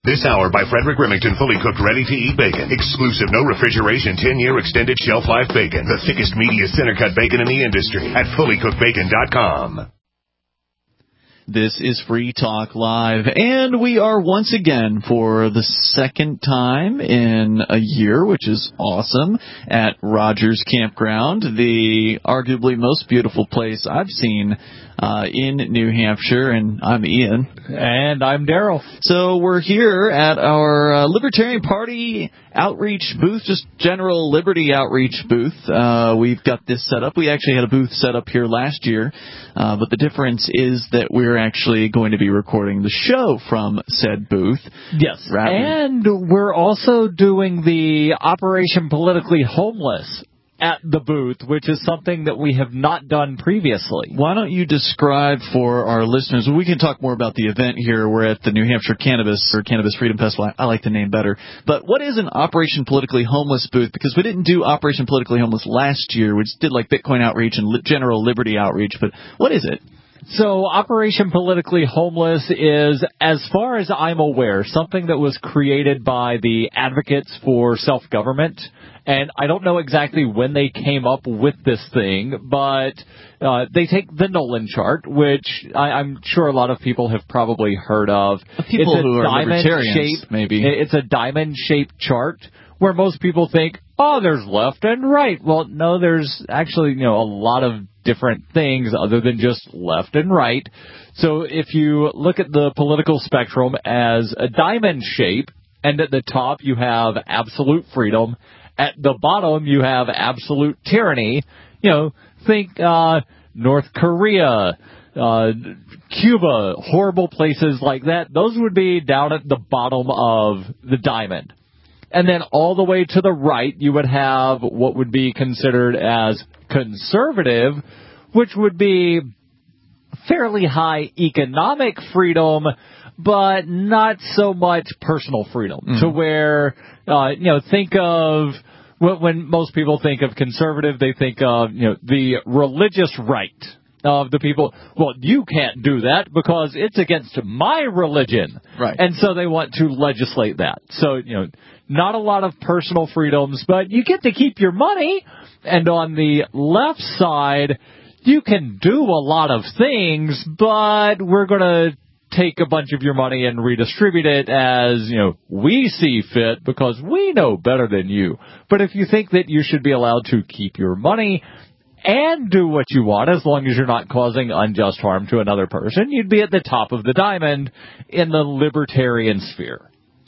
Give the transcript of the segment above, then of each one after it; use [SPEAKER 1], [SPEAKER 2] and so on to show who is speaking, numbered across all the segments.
[SPEAKER 1] This hour by Frederick Remington, fully cooked, ready-to-eat bacon. Exclusive, no refrigeration, 10-year extended shelf life bacon. The thickest, meatiest center-cut bacon in the industry at fullycookedbacon.com.
[SPEAKER 2] This is Free Talk Live, and we are once again, for the second time in a year, which is awesome, at Rogers Campground, the arguably most beautiful place I've seen in New Hampshire. And I'm Ian.
[SPEAKER 3] And I'm Daryl.
[SPEAKER 2] So we're here at our Libertarian Party outreach booth, just general Liberty outreach booth. We've got this set up. We actually had a booth set up here last year, but the difference is that we're actually going to be recording the show from said booth.
[SPEAKER 3] Yes, and we're also doing the Operation Politically Homeless at the booth, which is something that we have not done previously.
[SPEAKER 2] Why don't you describe for our listeners, we can talk more about the event here. We're at the New Hampshire Cannabis Freedom Festival. I like the name better. But what is an Operation Politically Homeless booth? Because we didn't do Operation Politically Homeless last year. We just did like Bitcoin outreach and general Liberty outreach. But what is it?
[SPEAKER 3] So Operation Politically Homeless is, as far as I'm aware, something that was created by the Advocates for Self-Government. And I don't know exactly when they came up with this thing, but they take the Nolan chart, which I'm sure a lot of people have probably heard of.
[SPEAKER 2] People who are libertarians, maybe.
[SPEAKER 3] It's a diamond-shaped chart where most people think, oh, there's left and right. Well, no, there's actually, a lot of different things other than just left and right. So if you look at the political spectrum as a diamond shape, and at the top you have absolute freedom, at the bottom you have absolute tyranny, think North Korea, Cuba, horrible places like that. Those would be down at the bottom of the diamond. And then all the way to the right, you would have what would be considered as conservative, which would be fairly high economic freedom, but not so much personal freedom. To where, think of, when most people think of conservative, they think of, the religious right of the people. Well, you can't do that because it's against my religion.
[SPEAKER 2] Right.
[SPEAKER 3] And so they want to legislate that. So, not a lot of personal freedoms, but you get to keep your money. And on the left side, you can do a lot of things, but we're going to take a bunch of your money and redistribute it as, we see fit because we know better than you. But if you think that you should be allowed to keep your money and do what you want as long as you're not causing unjust harm to another person, you'd be at the top of the diamond in the libertarian sphere.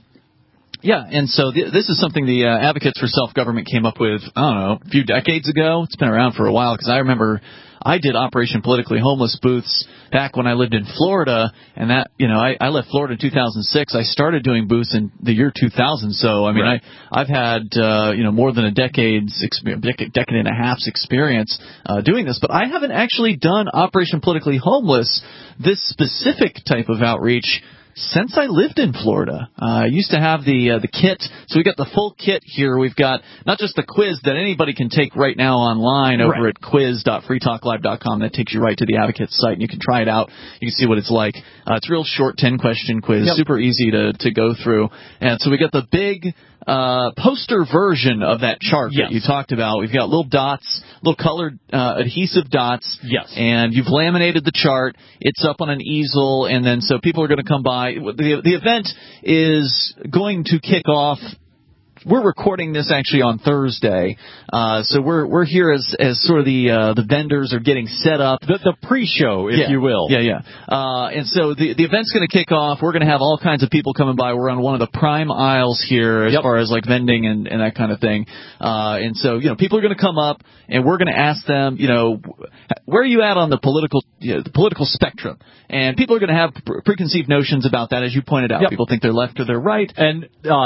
[SPEAKER 2] Yeah, and so this is something the Advocates for Self-Government came up with, a few decades ago. It's been around for a while because I remember I did Operation Politically Homeless booths back when I lived in Florida, and that, I left Florida in 2006. I started doing booths in the year 2000, so,
[SPEAKER 3] right.
[SPEAKER 2] I've had, more than a decade and a half's experience doing this, but I haven't actually done Operation Politically Homeless, this specific type of outreach, since I lived in Florida. I used to have the kit, so we got the full kit here. We've got not just the quiz that anybody can take right now online over at quiz.freetalklive.com. That takes you right to the Advocates site, and you can try it out. You can see what it's like. It's a real short 10-question quiz, super easy to go through. And so we got the big poster version of that chart that you talked about. We've got little dots, little colored adhesive dots.
[SPEAKER 3] Yes.
[SPEAKER 2] And you've laminated the chart. It's up on an easel, and then so people are going to come by. The event is going to kick off. We're recording this actually on Thursday, so we're here as sort of the vendors are getting set up,
[SPEAKER 3] the pre-show, if you will.
[SPEAKER 2] And so the event's going to kick off. We're going to have all kinds of people coming by. We're on one of the prime aisles here as far as like vending and that kind of thing. And so people are going to come up, and we're going to ask them, where are you at on the political spectrum? And people are going to have preconceived notions about that, as you pointed out. People think they're left or they're right,
[SPEAKER 3] and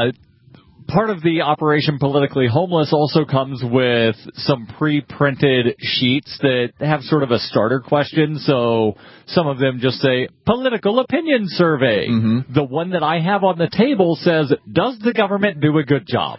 [SPEAKER 3] part of the Operation Politically Homeless also comes with some pre-printed sheets that have sort of a starter question. So some of them just say, political opinion survey. The one that I have on the table says, does the government do a good job?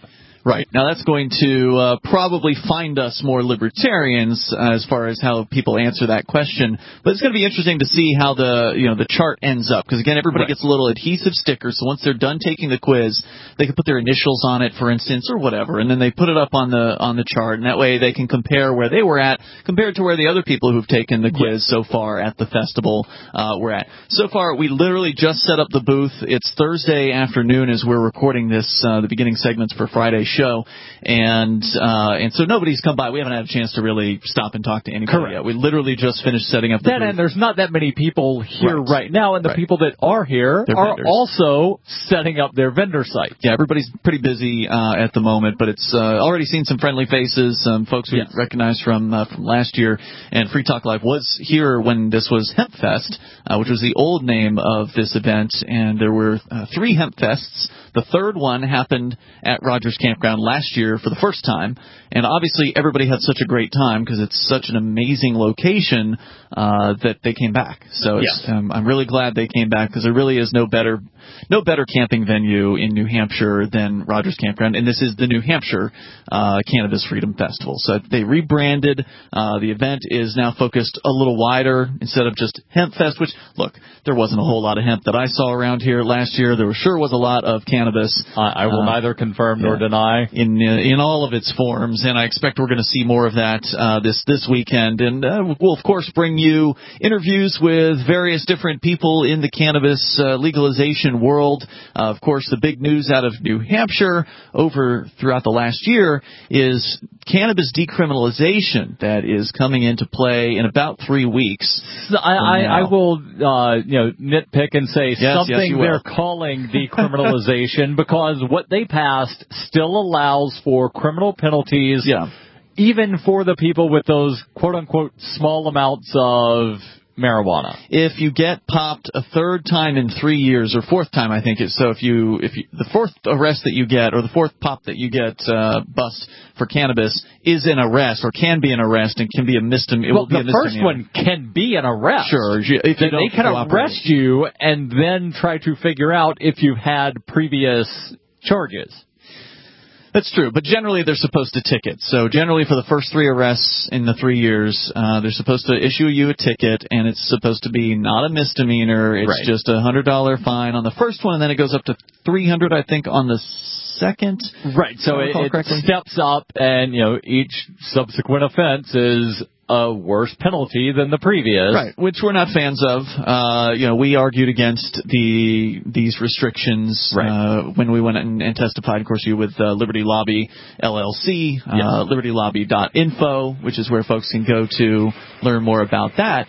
[SPEAKER 2] Right. Now that's going to probably find us more libertarians as far as how people answer that question. But it's going to be interesting to see how the chart ends up, because again, everybody gets a little adhesive sticker. So once they're done taking the quiz, they can put their initials on it, for instance, or whatever, and then they put it up on the chart, and that way they can compare where they were at compared to where the other people who've taken the quiz so far at the festival were at. So far, we literally just set up the booth. It's Thursday afternoon as we're recording this, the beginning segments for Friday's show, and so nobody's come by. We haven't had a chance to really stop and talk to anybody yet. We literally just finished setting up the booth.
[SPEAKER 3] And there's not that many people here right now, and the people that are here are also setting up their vendor site.
[SPEAKER 2] Yeah, everybody's pretty busy at the moment, but it's already seen some friendly faces, some folks we recognized from last year, and Free Talk Live was here when this was Hemp Fest, which was the old name of this event, and there were 3 Hemp Fests. The third one happened at Rogers Campground last year for the first time, and obviously everybody had such a great time because it's such an amazing location that they came back. So I'm really glad they came back, because there really is no better camping venue in New Hampshire than Rogers Campground, and this is the New Hampshire Cannabis Freedom Festival. So they rebranded. The event is now focused a little wider instead of just Hemp Fest, which, look, there wasn't a whole lot of hemp that I saw around here last year. There sure was a lot of cannabis.
[SPEAKER 3] I will neither confirm nor deny.
[SPEAKER 2] In all of its forms, and I expect we're going to see more of that this weekend. And we'll, of course, bring you interviews with various different people in the cannabis legalization world. Of course, the big news out of New Hampshire throughout the last year is cannabis decriminalization that is coming into play in about 3 weeks.
[SPEAKER 3] I will nitpick and say something they're calling decriminalization, because what they passed still allows for criminal penalties, even for the people with those quote-unquote small amounts of marijuana.
[SPEAKER 2] If you get popped a third time in 3 years, or fourth time, I think it's so. If you the fourth arrest that you get, or the fourth pop that you get bust for cannabis is an arrest, or can be an arrest, and can be a misdemeanor.
[SPEAKER 3] Well, the first one can be an arrest.
[SPEAKER 2] Sure, if
[SPEAKER 3] they can arrest you and then try to figure out if you've had previous charges.
[SPEAKER 2] That's true, but generally they're supposed to ticket. So generally for the first 3 arrests in the 3 years, they're supposed to issue you a ticket, and it's supposed to be not a misdemeanor. It's just a $100 fine on the first one, and then it goes up to $300, I think, on the second.
[SPEAKER 3] Right, so it steps up, and each subsequent offense is a worse penalty than the previous.
[SPEAKER 2] Right, which we're not fans of. We argued against these restrictions when we went and testified, of course, with Liberty Lobby LLC, libertylobby.info, which is where folks can go to learn more about that.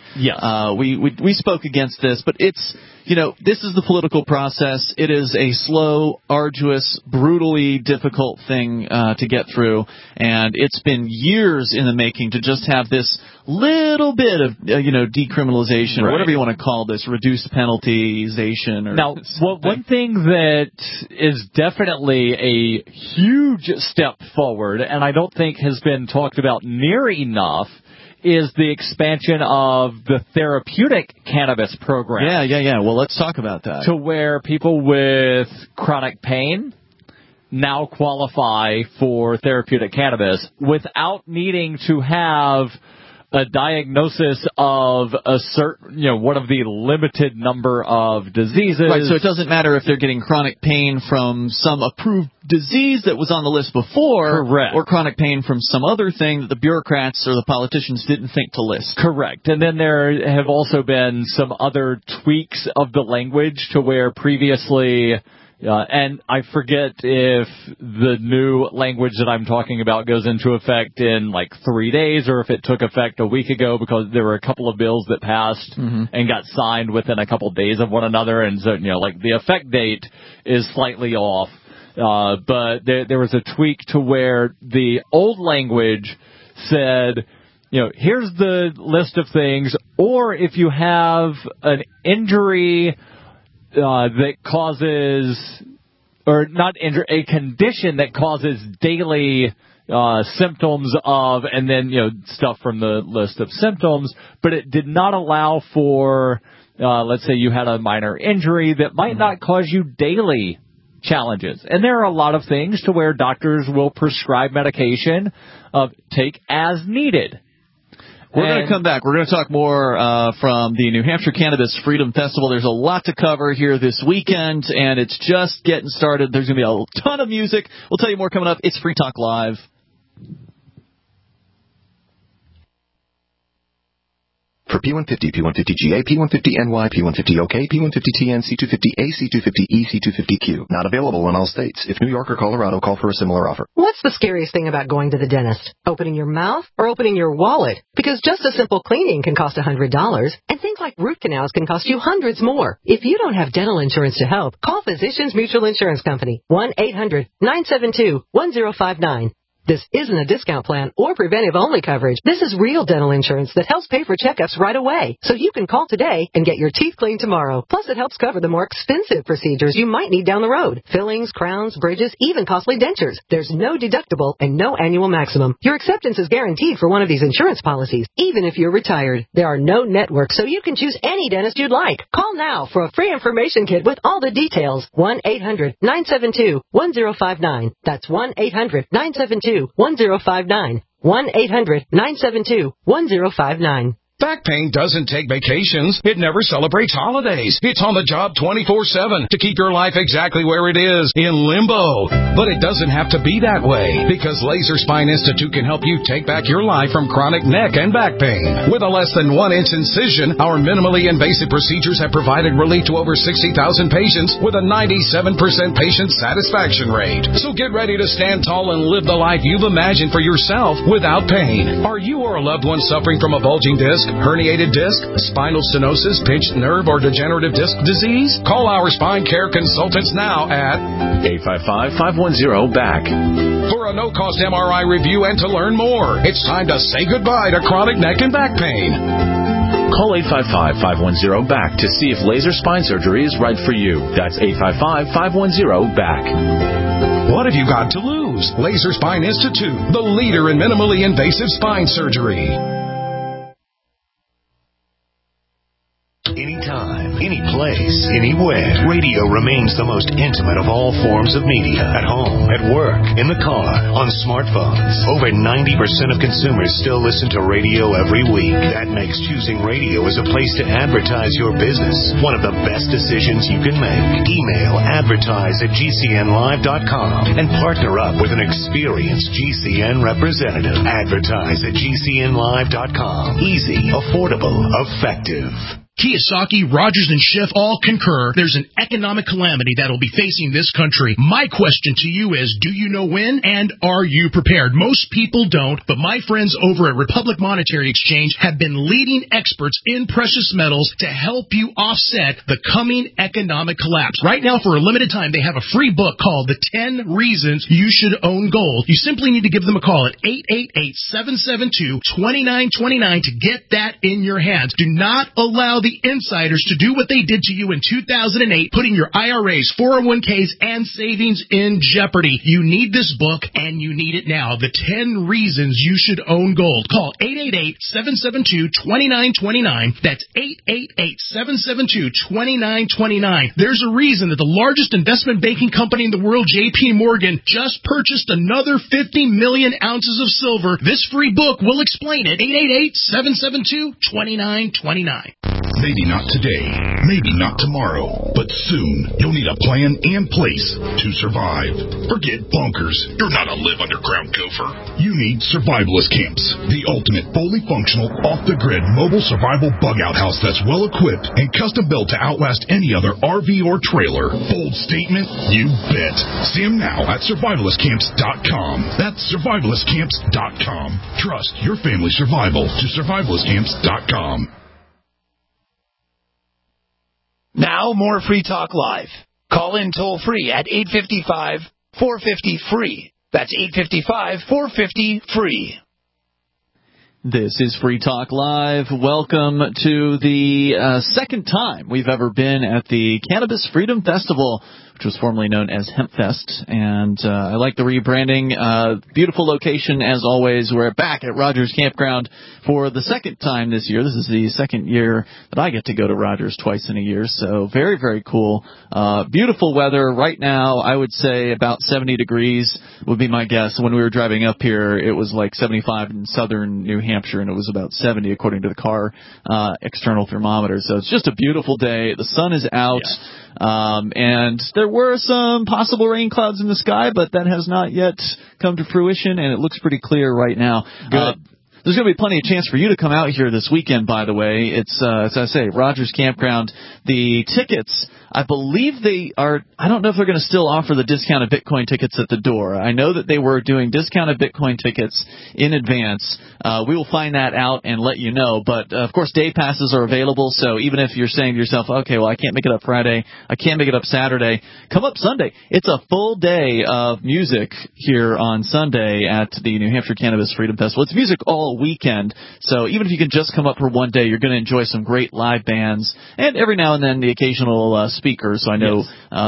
[SPEAKER 2] We spoke against this, but it's, this is the political process. It is a slow, arduous, brutally difficult thing to get through, and it's been years in the making to just have this little bit of, decriminalization, or whatever you want to call this, reduced penaltyization.
[SPEAKER 3] Now, one thing that is definitely a huge step forward, and I don't think has been talked about near enough, is the expansion of the therapeutic cannabis program.
[SPEAKER 2] Yeah. Well, let's talk about that.
[SPEAKER 3] To where people with chronic pain now qualify for therapeutic cannabis without needing to have a diagnosis of a certain, one of the limited number of diseases.
[SPEAKER 2] Right, so it doesn't matter if they're getting chronic pain from some approved disease that was on the list before, or chronic pain from some other thing that the bureaucrats or the politicians didn't think to list.
[SPEAKER 3] Correct. And then there have also been some other tweaks of the language to where previously... and I forget if the new language that I'm talking about goes into effect in 3 days, or if it took effect a week ago, because there were a couple of bills that passed and got signed within a couple of days of one another. And so, the effect date is slightly off. But there was a tweak to where the old language said, here's the list of things, or if you have an injury that causes, or not injury, a condition that causes daily symptoms of, and then, stuff from the list of symptoms, but it did not allow for, let's say you had a minor injury that might not cause you daily challenges. And there are a lot of things to where doctors will prescribe medication take as needed.
[SPEAKER 2] We're going to come back. We're going to talk more from the New Hampshire Cannabis Freedom Festival. There's a lot to cover here this weekend, and it's just getting started. There's going to be a ton of music. We'll tell you more coming up. It's Free Talk Live.
[SPEAKER 4] For P150, P150GA, P150NY, P150OK, P150TN, C250A, C250E, C250Q. Not available in all states. If New York or Colorado, call for a similar offer.
[SPEAKER 5] What's the scariest thing about going to the dentist? Opening your mouth or opening your wallet? Because just a simple cleaning can cost $100, and things like root canals can cost you hundreds more. If you don't have dental insurance to help, call Physicians Mutual Insurance Company, 1-800-972-1059. This isn't a discount plan or preventive-only coverage. This is real dental insurance that helps pay for checkups right away. So you can call today and get your teeth cleaned tomorrow. Plus, it helps cover the more expensive procedures you might need down the road. Fillings, crowns, bridges, even costly dentures. There's no deductible and no annual maximum. Your acceptance is guaranteed for one of these insurance policies, even if you're retired. There are no networks, so you can choose any dentist you'd like. Call now for a free information kit with all the details. 1-800-972-1059. That's 1-800-972-1059. 1-800-972-1059.
[SPEAKER 6] Back pain doesn't take vacations. It never celebrates holidays. It's on the job 24/7 to keep your life exactly where it is, in limbo. But it doesn't have to be that way, because Laser Spine Institute can help you take back your life from chronic neck and back pain. With a less than 1-inch incision, our minimally invasive procedures have provided relief to over 60,000 patients with a 97% patient satisfaction rate. So get ready to stand tall and live the life you've imagined for yourself without pain. Are you or a loved one suffering from a bulging disc, herniated disc, spinal stenosis, pinched nerve, or degenerative disc disease? Call our spine care consultants now at
[SPEAKER 7] 855-510-BACK.
[SPEAKER 6] For a no-cost MRI review and to learn more. It's time to say goodbye to chronic neck and back pain.
[SPEAKER 7] Call 855-510-BACK to see if laser spine surgery is right for you. That's 855-510-BACK.
[SPEAKER 6] What have you got to lose? Laser Spine Institute, the leader in minimally invasive spine surgery.
[SPEAKER 1] Anytime, any place, anywhere. Radio remains the most intimate of all forms of media. At home, at work, in the car, on smartphones. Over 90% of consumers still listen to radio every week. That makes choosing radio as a place to advertise your business one of the best decisions you can make. Email advertise@gcnlive.com and partner up with an experienced GCN representative. Advertise at gcnlive.com. Easy, affordable, effective.
[SPEAKER 8] Kiyosaki, Rogers, and Schiff all concur there's an economic calamity that will be facing this country. My question to you is, do you know when, and are you prepared? Most people don't, but my friends over at Republic Monetary Exchange have been leading experts in precious metals to help you offset the coming economic collapse. Right now, for a limited time, they have a free book called The 10 Reasons You Should Own Gold. You simply need to give them a call at 888-772-2929 to get that in your hands. Do not allow the insiders to do what they did to you in 2008, putting your IRAs, 401ks, and savings in jeopardy. You need this book, and you need it now. The 10 Reasons You Should Own Gold. Call 888-772-2929. That's 888-772-2929. There's a reason that the largest investment banking company in the world, J.P. Morgan, just purchased another 50 million ounces of silver. This free book will explain it. 888-772-2929.
[SPEAKER 9] Maybe not today, maybe not tomorrow, but soon you'll need a plan and place to survive. Forget bunkers. You're not a live underground gopher. You need Survivalist Camps, the ultimate fully functional, off-the-grid mobile survival bug-out house that's well-equipped and custom-built to outlast any other RV or trailer. Bold statement? You bet. See them now at survivalistcamps.com. That's survivalistcamps.com. Trust your family's survival to survivalistcamps.com.
[SPEAKER 10] Now, more Free Talk Live. Call in toll-free at 855-450-FREE. That's 855-450-FREE.
[SPEAKER 2] This is Free Talk Live. Welcome to the second time we've ever been at the Cannabis Freedom Festival, which was formerly known as HempFest. And I like the rebranding. Beautiful location, as always. We're back at Rogers Campground for the second time this year. This is the second year that I get to go to Rogers twice in a year. So very, very cool. Beautiful weather. Right now, I would say about 70 degrees would be my guess. When we were driving up here, it was like 75 in southern New Hampshire, and it was about 70 according to the car external thermometer. So it's just a beautiful day. The sun is out. Yes. And there were some possible rain clouds in the sky, but that has not yet come to fruition, and it looks pretty clear right now.
[SPEAKER 3] Good.
[SPEAKER 2] There's going to be plenty of chance for you to come out here this weekend, by the way. It's, as I say, Rogers Campground. The tickets, I believe they are, I don't know if they're going to still offer the discounted Bitcoin tickets at the door. I know that they were doing discounted Bitcoin tickets in advance. We will find that out and let you know. But, of course, day passes are available. So even if you're saying to yourself, okay, well, I can't make it up Friday, I can't make it up Saturday, come up Sunday. It's a full day of music here on Sunday at the New Hampshire Cannabis Freedom Festival. It's music all weekend. So even if you can just come up for one day, you're going to enjoy some great live bands and every now and then the occasional speaker. So I know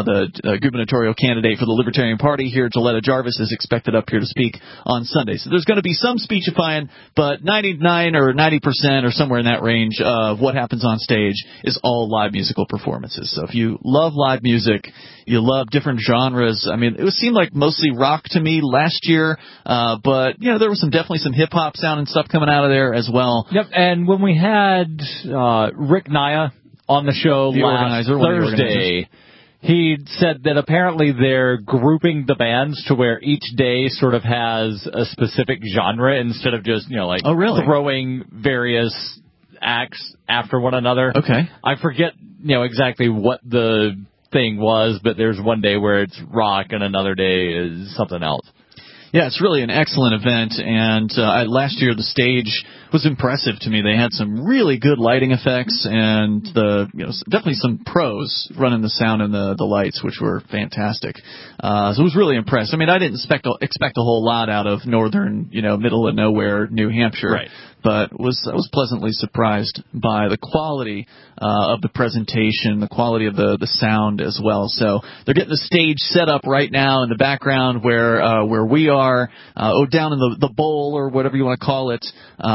[SPEAKER 2] the gubernatorial candidate for the Libertarian Party here, Joletta Jarvis, is expected up here to speak on Sunday. So there's going to be some speechifying, but 99 or 90% or somewhere in that range of what happens on stage is all live musical performances. So if you love live music, you love different genres. I mean, it seemed like mostly rock to me last year, but you know there was definitely some hip hop sound and stuff coming out of there as well.
[SPEAKER 3] Yep, and when we had Rick Naya on the show last Thursday, he said that apparently they're grouping the bands to where each day sort of has a specific genre instead of just, throwing various acts after one another.
[SPEAKER 2] Okay.
[SPEAKER 3] I forget, exactly what the thing was, but there's one day where it's rock and another day is something else.
[SPEAKER 2] Yeah, it's really an excellent event, and last year the stage was impressive to me. They had some really good lighting effects, and definitely some pros running the sound and the lights, which were fantastic. So I was really impressed. I mean, I didn't expect a whole lot out of northern, middle of nowhere New Hampshire.
[SPEAKER 3] Right.
[SPEAKER 2] But I was pleasantly surprised by the quality of the presentation, the quality of the sound as well. So they're getting the stage set up right now in the background where we are, down in the bowl or whatever you want to call it,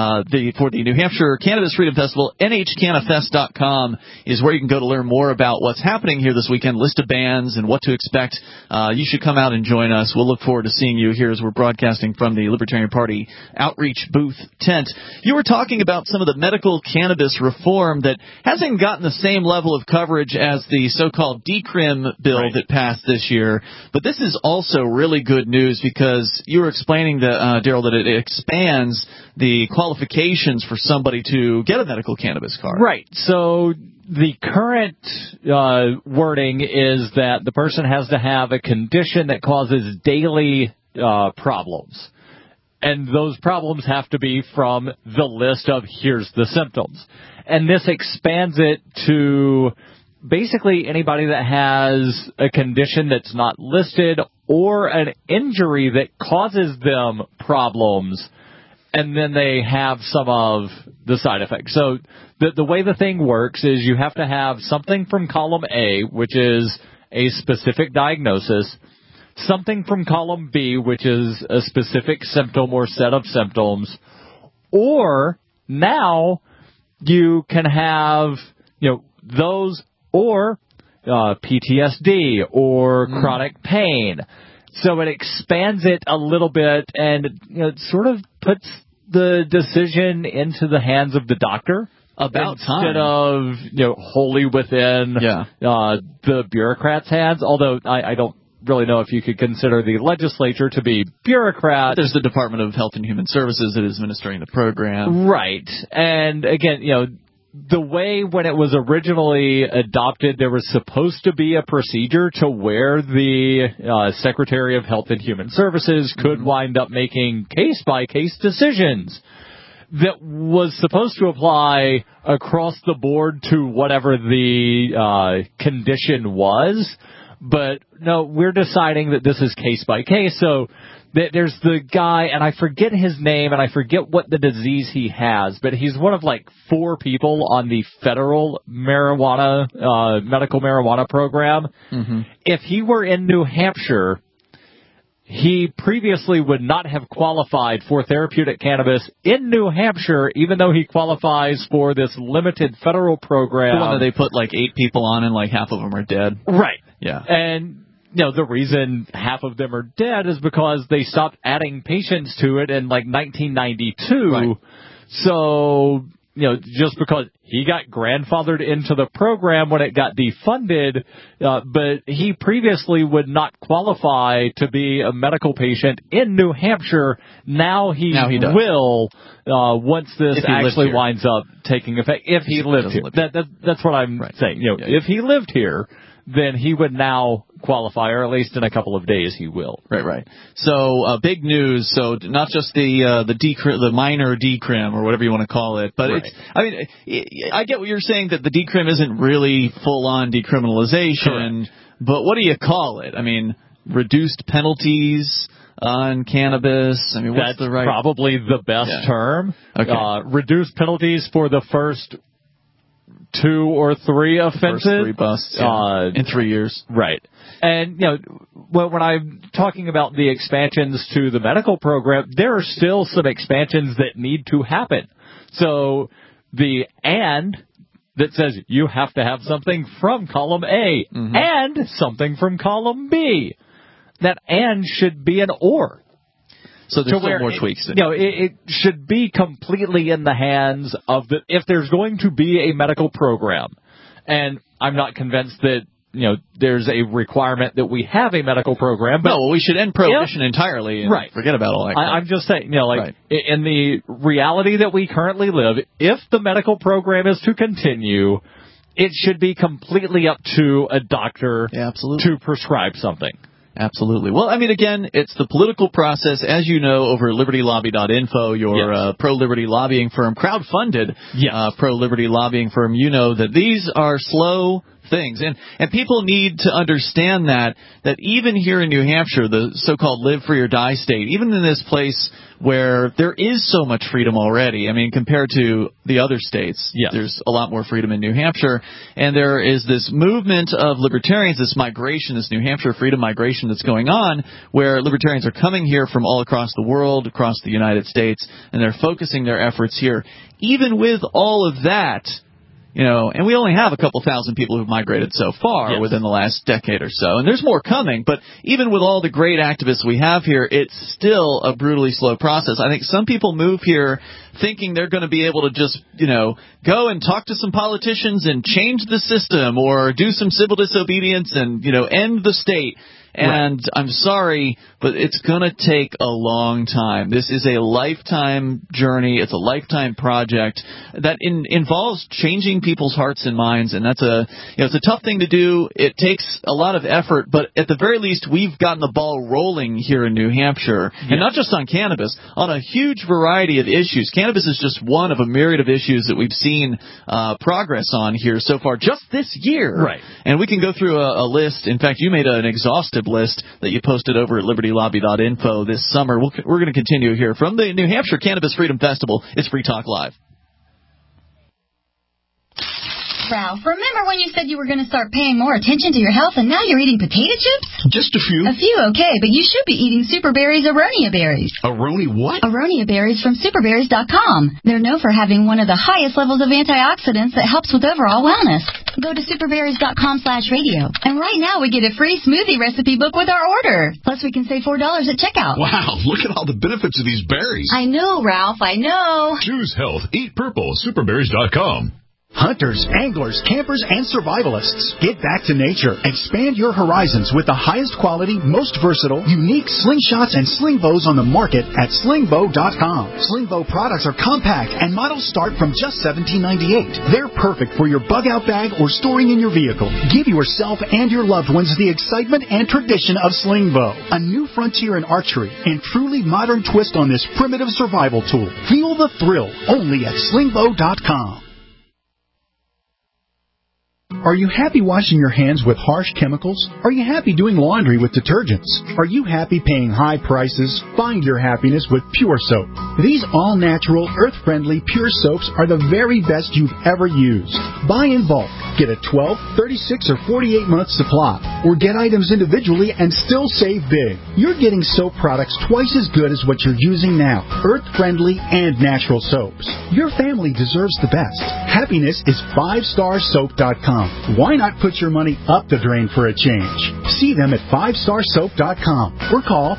[SPEAKER 2] for the New Hampshire Cannabis Freedom Festival. NHCannafest.com is where you can go to learn more about what's happening here this weekend, list of bands and what to expect. You should come out and join us. We'll look forward to seeing you here as we're broadcasting from the Libertarian Party Outreach Booth tent. You were talking about some of the medical cannabis reform that hasn't gotten the same level of coverage as the so-called decrim bill that passed this year. But this is also really good news because you were explaining that, Daryl, that it expands the qualifications for somebody to get a medical cannabis card.
[SPEAKER 3] Right. So the current wording is that the person has to have a condition that causes daily problems. And those problems have to be from the list of here's the symptoms. And this expands it to basically anybody that has a condition that's not listed or an injury that causes them problems, and then they have some of the side effects. So the way the thing works is you have to have something from column A, which is a specific diagnosis, something from column B, which is a specific symptom or set of symptoms, or now you can have, those or PTSD or chronic pain. So it expands it a little bit, and it sort of puts the decision into the hands of the doctor.
[SPEAKER 2] About
[SPEAKER 3] instead of wholly within the bureaucrats' hands. Although I don't really know if you could consider the legislature to be bureaucrats.
[SPEAKER 2] There's the Department of Health and Human Services that is administering the program.
[SPEAKER 3] Right. And again, the way when it was originally adopted, there was supposed to be a procedure to where the Secretary of Health and Human Services could wind up making case-by-case decisions that was supposed to apply across the board to whatever the condition was. But no, we're deciding that this is case by case. So there's the guy, and I forget his name, and I forget what the disease he has, but he's one of like 4 people on the federal marijuana, medical marijuana program. Mm-hmm. If he were in New Hampshire, he previously would not have qualified for therapeutic cannabis in New Hampshire, even though he qualifies for this limited federal program.
[SPEAKER 2] The one that they put like 8 people on and like half of them are dead.
[SPEAKER 3] Right.
[SPEAKER 2] Yeah.
[SPEAKER 3] And, you know, the reason half of them are dead is because they stopped adding patients to it in like 1992. Right. So, you know, just because he got grandfathered into the program when it got defunded, but he previously would not qualify to be a medical patient in New Hampshire. Now he will, once this actually winds up taking effect, if he lived here. That's what I'm saying. You know, if he lived here, then he would now qualify, or at least in a couple of days he will.
[SPEAKER 2] Right. So, big news. So, not just the minor decrim or whatever you want to call it, but it's, I mean, I get what you're saying, that the decrim isn't really full-on decriminalization, correct, but what do you call it? I mean, reduced penalties on cannabis? I mean, what's the right?
[SPEAKER 3] That's probably the best term.
[SPEAKER 2] Okay.
[SPEAKER 3] Reduced penalties for the first 2 or 3 offenses.
[SPEAKER 2] First 3 busts in 3 years.
[SPEAKER 3] Right. And, you know, when I'm talking about the expansions to the medical program, there are still some expansions that need to happen. So the "and" that says you have to have something from column A and something from column B, that "and" should be an "or."
[SPEAKER 2] So there's still more tweaks.
[SPEAKER 3] You know, it should be completely in the hands of if there's going to be a medical program, and I'm not convinced that, you know, there's a requirement that we have a medical program. But
[SPEAKER 2] no, well, we should end prohibition entirely and forget about all that.
[SPEAKER 3] I'm just saying, you know, like in the reality that we currently live, if the medical program is to continue, it should be completely up to a doctor to prescribe something.
[SPEAKER 2] Absolutely. Well, I mean, again, it's the political process, as you know, over libertylobby.info, your pro-liberty lobbying firm, crowdfunded pro-liberty lobbying firm. You know that these are slow things, and people need to understand that even here in New Hampshire, the so-called live free or die state, even in this place where there is so much freedom already, I mean, compared to the other states, there's a lot more freedom in New Hampshire, and there is this movement of libertarians, this migration, this New Hampshire freedom migration that's going on, where libertarians are coming here from all across the world, across the United States, and they're focusing their efforts here. Even with all of that, you know, and we only have a couple thousand people who've migrated so far within the last decade or so, and there's more coming, but even with all the great activists we have here, it's still a brutally slow process. I think some people move here thinking they're going to be able to just, you know, go and talk to some politicians and change the system or do some civil disobedience and, you know, end the state. And I'm sorry, but it's going to take a long time. This is a lifetime journey. It's a lifetime project that involves changing people's hearts and minds, and that's it's a tough thing to do. It takes a lot of effort, but at the very least, we've gotten the ball rolling here in New Hampshire, and not just on cannabis, on a huge variety of issues. Cannabis is just one of a myriad of issues that we've seen progress on here so far just this year.
[SPEAKER 3] Right.
[SPEAKER 2] And we can go through a list. In fact, you made an exhaustive list that you posted over at libertylobby.info this summer. We're going to continue here from the New Hampshire Cannabis Freedom Festival. It's Free Talk Live.
[SPEAKER 11] Ralph, remember when you said you were going to start paying more attention to your health and now you're eating potato chips?
[SPEAKER 9] Just a few.
[SPEAKER 11] A few, okay, but you should be eating Super Berries Aronia berries.
[SPEAKER 9] Aronia what?
[SPEAKER 11] Aronia berries from superberries.com. They're known for having one of the highest levels of antioxidants that helps with overall wellness. Go to superberries.com/radio. And right now we get a free smoothie recipe book with our order. Plus we can save $4 at checkout.
[SPEAKER 9] Wow, look at all the benefits of these berries.
[SPEAKER 11] I know, Ralph, I know.
[SPEAKER 9] Choose health. Eat purple. Superberries.com.
[SPEAKER 12] Hunters, anglers, campers, and survivalists. Get back to nature. Expand your horizons with the highest quality, most versatile, unique slingshots and sling bows on the market at slingbow.com. Slingbow products are compact and models start from just $17.98. They're perfect for your bug-out bag or storing in your vehicle. Give yourself and your loved ones the excitement and tradition of Slingbow, a new frontier in archery and truly modern twist on this primitive survival tool. Feel the thrill only at slingbow.com. Are you happy washing your hands with harsh chemicals? Are you happy doing laundry with detergents? Are you happy paying high prices? Find your happiness with Pure Soap. These all-natural, earth-friendly Pure Soaps are the very best you've ever used. Buy in bulk. Get a 12, 36, or 48-month supply. Or get items individually and still save big. You're getting soap products twice as good as what you're using now. Earth-friendly and natural soaps. Your family deserves the best. Happiness is 5starsoap.com. Why not put your money up the drain for a change? See them at 5starsoap.com or call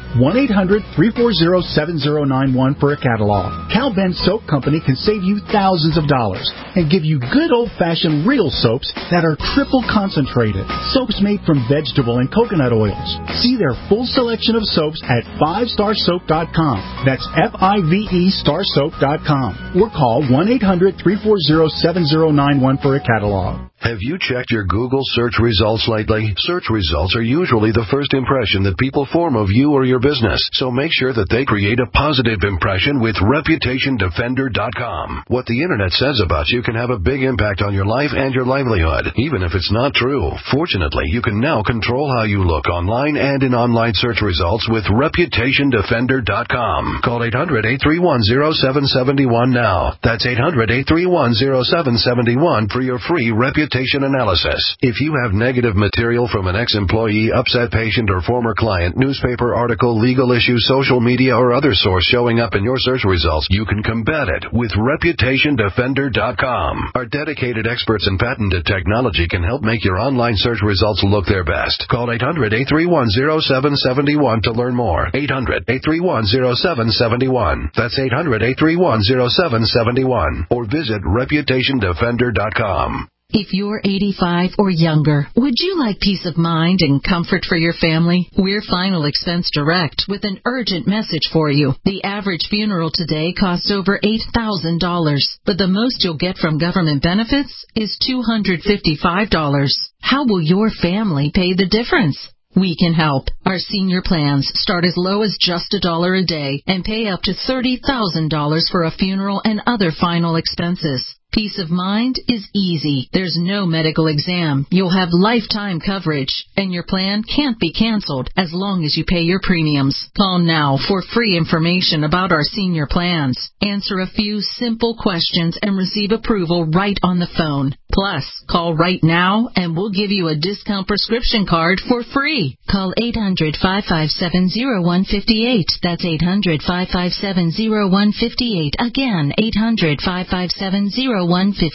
[SPEAKER 12] 1-800-340-7091 for a catalog. Cal Ben Soap Company can save you thousands of dollars and give you good old-fashioned real soaps that are triple concentrated. Soaps made from vegetable and coconut oils. See their full selection of soaps at 5starsoap.com. That's F-I-V-E starsoap.com or call 1-800-340-7091 for a catalog.
[SPEAKER 13] Have you checked your Google search results lately? Search results are usually the first impression that people form of you or your business, so make sure that they create a positive impression with ReputationDefender.com. What the Internet says about you can have a big impact on your life and your livelihood, even if it's not true. Fortunately, you can now control how you look online and in online search results with ReputationDefender.com. Call 800-831-0771 now. That's 800-831-0771 for your free reputation analysis. If you have negative material from an ex-employee, upset patient, or former client, newspaper article, legal issue, social media, or other source showing up in your search results, you can combat it with ReputationDefender.com. Our dedicated experts in patented technology can help make your online search results look their best. Call 800-831-0771 to learn more. 800-831-0771. That's 800-831-0771. Or visit ReputationDefender.com.
[SPEAKER 5] If you're 85 or younger, would you like peace of mind and comfort for your family? We're Final Expense Direct with an urgent message for you. The average funeral today costs over $8,000, but the most you'll get from government benefits is $255. How will your family pay the difference? We can help. Our senior plans start as low as just $1 a day and pay up to $30,000 for a funeral and other final expenses. Peace of mind is easy. There's no medical exam. You'll have lifetime coverage, and your plan can't be canceled as long as you pay your premiums. Call now for free information about our senior plans. Answer a few simple questions and receive approval right on the phone. Plus, call right now and we'll give you a discount prescription card for free. Call 800-557-0158. That's 800-557-0158. Again, 800-557-0158.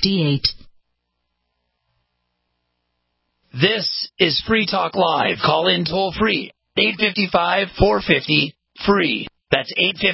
[SPEAKER 10] This is Free Talk Live. Call in toll free. 855-450-FREE. That's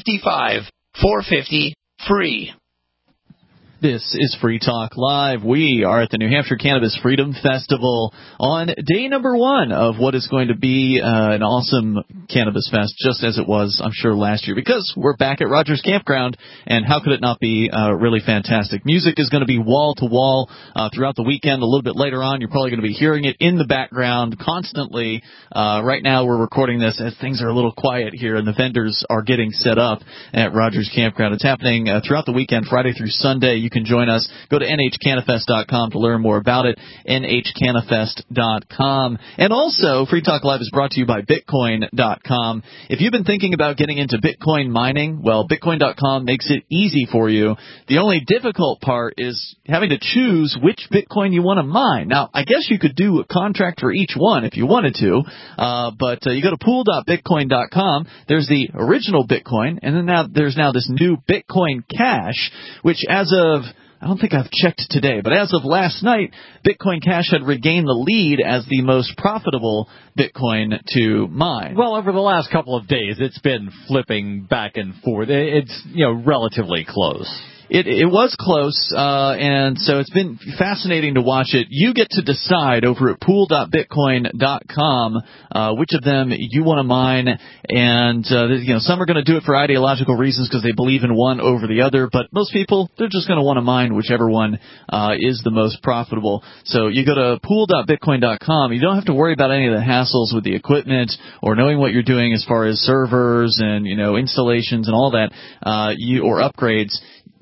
[SPEAKER 10] 855-450-FREE.
[SPEAKER 2] This is Free Talk Live. We are at the New Hampshire Cannabis Freedom Festival on day number 1 of what is going to be an awesome Cannabis Fest, just as it was, I'm sure, last year, because we're back at Rogers Campground, and how could it not be really fantastic? Music is going to be wall-to-wall throughout the weekend. A little bit later on, you're probably going to be hearing it in the background constantly. Right now, we're recording this as things are a little quiet here, and the vendors are getting set up at Rogers Campground. It's happening throughout the weekend, Friday through Sunday. You can join us. Go to nhcannafest.com to learn more about it, nhcannafest.com. And also, Free Talk Live is brought to you by Bitcoin.com. If you've been thinking about getting into Bitcoin mining, well, Bitcoin.com makes it easy for you. The only difficult part is having to choose which Bitcoin you want to mine. Now, I guess you could do a contract for each one if you wanted to, but you go to pool.bitcoin.com. There's the original Bitcoin, and then there's this new Bitcoin Cash, which as of I don't think I've checked today, but as of last night, Bitcoin Cash had regained the lead as the most profitable Bitcoin to mine.
[SPEAKER 3] Well, over the last couple of days, it's been flipping back and forth. It's, relatively close.
[SPEAKER 2] It was close, and so it's been fascinating to watch it. You get to decide over at pool.bitcoin.com which of them you want to mine, and some are going to do it for ideological reasons because they believe in one over the other, but most people, they're just going to want to mine whichever one is the most profitable. So you go to pool.bitcoin.com. You don't have to worry about any of the hassles with the equipment or knowing what you're doing as far as servers and installations and all that or upgrades.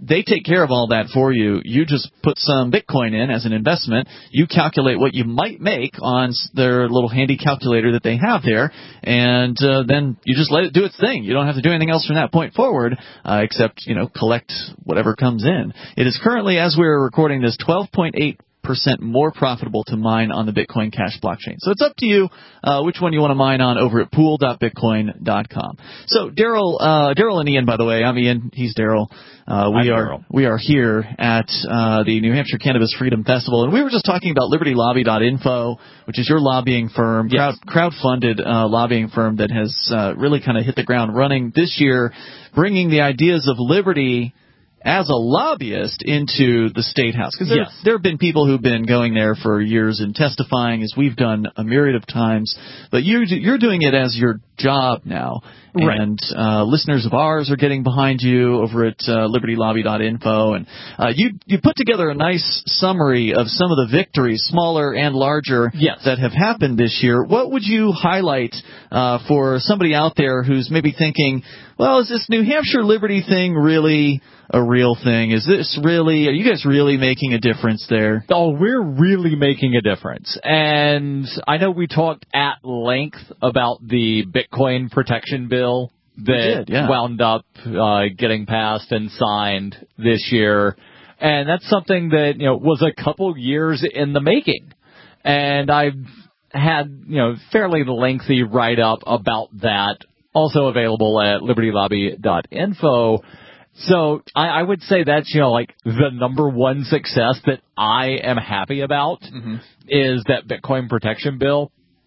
[SPEAKER 2] they take care of all that for you. You just put some Bitcoin in as an investment. You calculate what you might make on their little handy calculator that they have there, and then you just let it do its thing. You don't have to do anything else from that point forward, except, collect whatever comes in. It is currently, as we're recording this, 12.8% more profitable to mine on the Bitcoin Cash blockchain. So it's up to you which one you want to mine on over at pool.bitcoin.com. So Daryl and Ian, by the way, I'm Ian, he's Daryl. We are here at the New Hampshire Cannabis Freedom Festival, and we were just talking about LibertyLobby.info, which is your lobbying firm, crowd-funded lobbying firm that has really kind of hit the ground running this year, bringing the ideas of liberty as a lobbyist into the State House. Because there have been people who've been going there for years and testifying, as we've done a myriad of times. But you're doing it as your job now. Right. And listeners of ours are getting behind you over at libertylobby.info. And you put together a nice summary of some of the victories, smaller and larger, that have happened this year. What would you highlight for somebody out there who's maybe thinking, well, is this New Hampshire Liberty thing really a real thing? Are you guys really making a difference there?
[SPEAKER 3] Oh, we're really making a difference. And I know we talked at length about the Bitcoin protection bill that wound up getting passed and signed this year. And that's something that, was a couple years in the making. And I've had, fairly lengthy write-up about that, also available at libertylobby.info. So I would say that's, the number one success that I am happy about is that Bitcoin protection bill.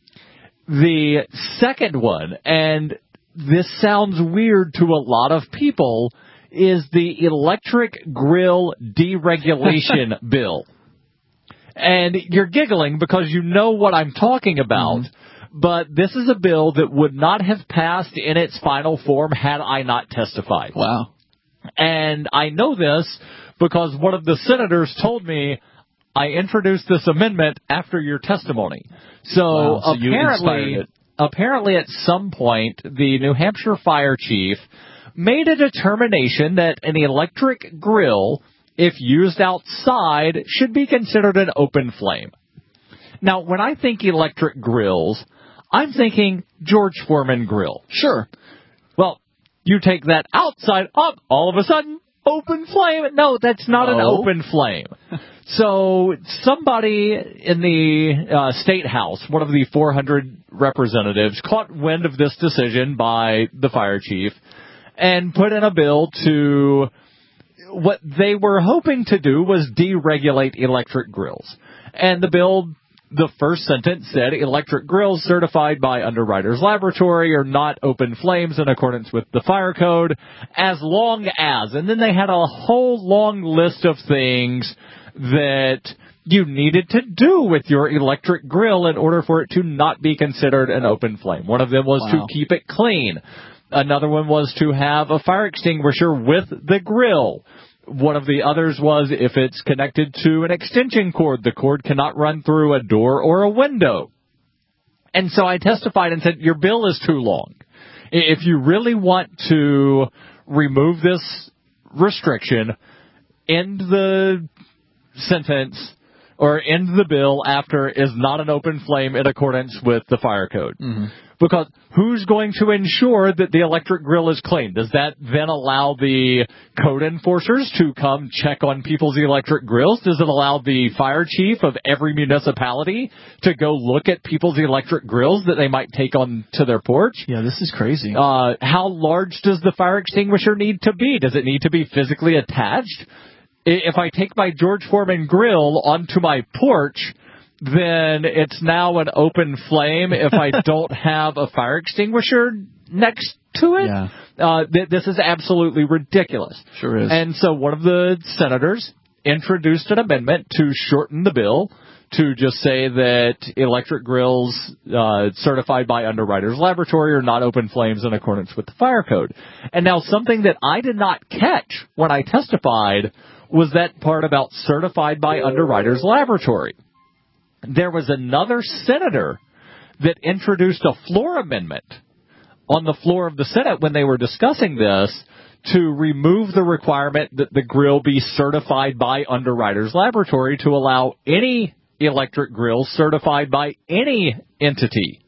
[SPEAKER 3] The second one, and this sounds weird to a lot of people, is the electric grill deregulation bill. And you're giggling because you know what I'm talking about. But this is a bill that would not have passed in its final form had I not testified.
[SPEAKER 2] Wow.
[SPEAKER 3] And I know this because one of the senators told me, I introduced this amendment after your testimony. So, apparently at some point, the New Hampshire fire chief made a determination that an electric grill, if used outside, should be considered an open flame. Now, when I think electric grills, I'm thinking George Foreman grill.
[SPEAKER 2] Sure.
[SPEAKER 3] Well, you take that outside up, all of a sudden, open flame. No, that's not an open flame. So somebody in the State House, one of the 400 representatives, caught wind of this decision by the fire chief and put in a bill to what they were hoping to do was deregulate electric grills. And the bill, the first sentence said, electric grills certified by Underwriters Laboratory are not open flames in accordance with the fire code, as long as, and then they had a whole long list of things that you needed to do with your electric grill in order for it to not be considered an open flame. One of them was to keep it clean. Another one was to have a fire extinguisher with the grill. One of the others was if it's connected to an extension cord, the cord cannot run through a door or a window. And so I testified and said, your bill is too long. If you really want to remove this restriction, end the sentence or end the bill after is not an open flame in accordance with the fire code. Because who's going to ensure that the electric grill is clean? Does that then allow the code enforcers to come check on people's electric grills? Does it allow the fire chief of every municipality to go look at people's electric grills that they might take on to their porch?
[SPEAKER 2] Yeah, this is crazy.
[SPEAKER 3] How large does the fire extinguisher need to be? Does it need to be physically attached? If I take my George Foreman grill onto my porch, then it's now an open flame if I don't have a fire extinguisher next to it. Yeah. This is absolutely ridiculous.
[SPEAKER 2] Sure is.
[SPEAKER 3] And so one of the senators introduced an amendment to shorten the bill to just say that electric grills certified by Underwriters Laboratory are not open flames in accordance with the fire code. And now something that I did not catch when I testified was that part about certified by Underwriters Laboratory. There was another senator that introduced a floor amendment on the floor of the Senate when they were discussing this to remove the requirement that the grill be certified by Underwriters Laboratory to allow any electric grill certified by any entity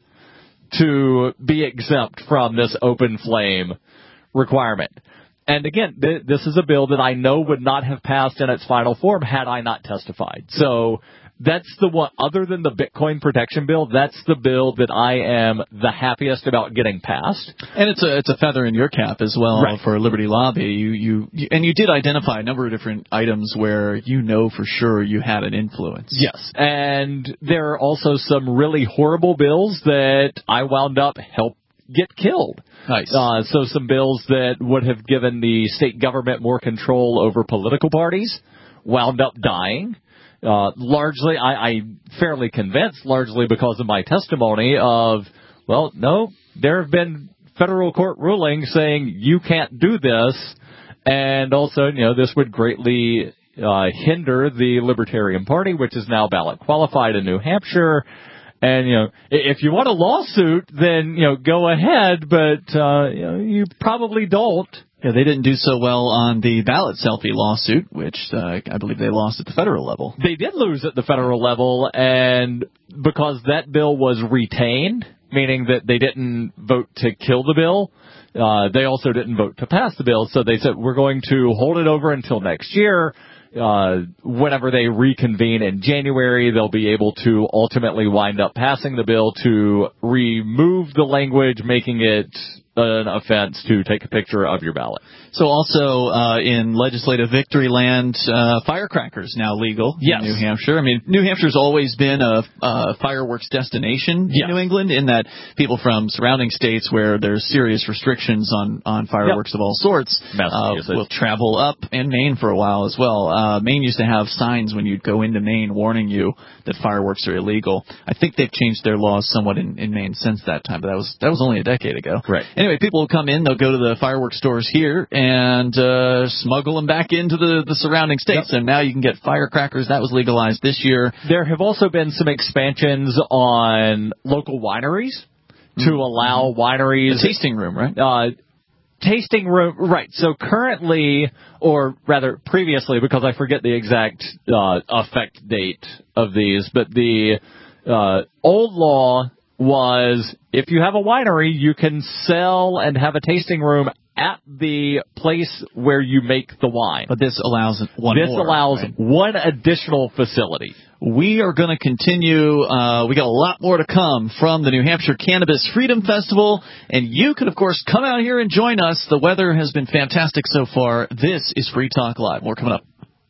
[SPEAKER 3] to be exempt from this open flame requirement. And again, this is a bill that I know would not have passed in its final form had I not testified. So that's the one, other than the Bitcoin protection bill, that's the bill that I am the happiest about getting passed.
[SPEAKER 2] And it's a feather in your cap as well,
[SPEAKER 3] right,
[SPEAKER 2] for Liberty Lobby. You did identify a number of different items where you know for sure you had an influence.
[SPEAKER 3] Yes. And there are also some really horrible bills that I wound up get killed.
[SPEAKER 2] Nice.
[SPEAKER 3] So some bills that would have given the state government more control over political parties wound up dying. Largely, I'm fairly convinced, largely because of my testimony of, well, no, there have been federal court rulings saying you can't do this, and also, this would greatly hinder the Libertarian Party, which is now ballot qualified in New Hampshire. And, if you want a lawsuit, then, go ahead, but, you probably don't.
[SPEAKER 2] Yeah, they didn't do so well on the ballot selfie lawsuit, which I believe they lost at the federal level.
[SPEAKER 3] They did lose at the federal level, and because that bill was retained, meaning that they didn't vote to kill the bill, they also didn't vote to pass the bill. So they said, we're going to hold it over until next year. Whenever they reconvene in January, they'll be able to ultimately wind up passing the bill to remove the language, making it an offense to take a picture of your ballot.
[SPEAKER 2] So also in legislative victory land, firecrackers now legal in New Hampshire. I mean, New Hampshire's always been a fireworks destination in New England, in that people from surrounding states where there's serious restrictions on fireworks of all sorts will travel up, and Maine for a while as well. Maine used to have signs when you'd go into Maine warning you that fireworks are illegal. I think they've changed their laws somewhat in Maine since that time, but that was only a decade ago.
[SPEAKER 3] Right.
[SPEAKER 2] Anyway, people will come in, they'll go to the fireworks stores here and smuggle them back into the surrounding states. And now you can get firecrackers. That was legalized this year.
[SPEAKER 3] There have also been some expansions on local wineries to allow wineries...
[SPEAKER 2] A tasting room, right?
[SPEAKER 3] Tasting room, right. So currently, or rather previously, because I forget the exact effect date of these, but the old law was if you have a winery, you can sell and have a tasting room at the place where you make the wine.
[SPEAKER 2] But this allows
[SPEAKER 3] one additional facility.
[SPEAKER 2] We are going to continue. We got a lot more to come from the New Hampshire Cannabis Freedom Festival, and you can, of course, come out here and join us. The weather has been fantastic so far. This is Free Talk Live. More coming up.